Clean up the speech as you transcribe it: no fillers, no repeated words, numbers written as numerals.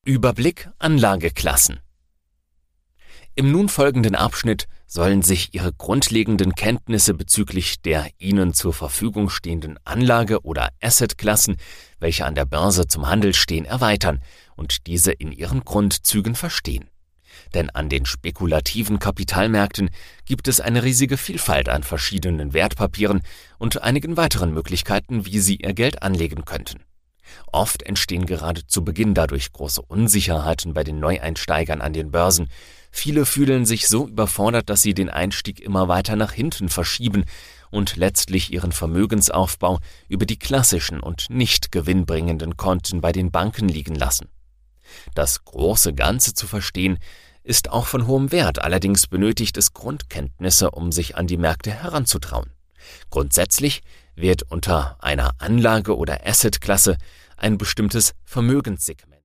Überblick Anlageklassen. Im nun folgenden Abschnitt sollen sich Ihre grundlegenden Kenntnisse bezüglich der Ihnen zur Verfügung stehenden Anlage- oder Assetklassen, welche an der Börse zum Handel stehen, erweitern und diese in ihren Grundzügen verstehen. Denn an den spekulativen Kapitalmärkten gibt es eine riesige Vielfalt an verschiedenen Wertpapieren und einigen weiteren Möglichkeiten, wie Sie Ihr Geld anlegen könnten. Oft entstehen gerade zu Beginn dadurch große Unsicherheiten bei den Neueinsteigern an den Börsen. Viele fühlen sich so überfordert, dass sie den Einstieg immer weiter nach hinten verschieben und letztlich ihren Vermögensaufbau über die klassischen und nicht gewinnbringenden Konten bei den Banken liegen lassen. Das große Ganze zu verstehen, ist auch von hohem Wert, allerdings benötigt es Grundkenntnisse, um sich an die Märkte heranzutrauen. Grundsätzlich wird unter einer Anlage- oder Assetklasse ein bestimmtes Vermögenssegment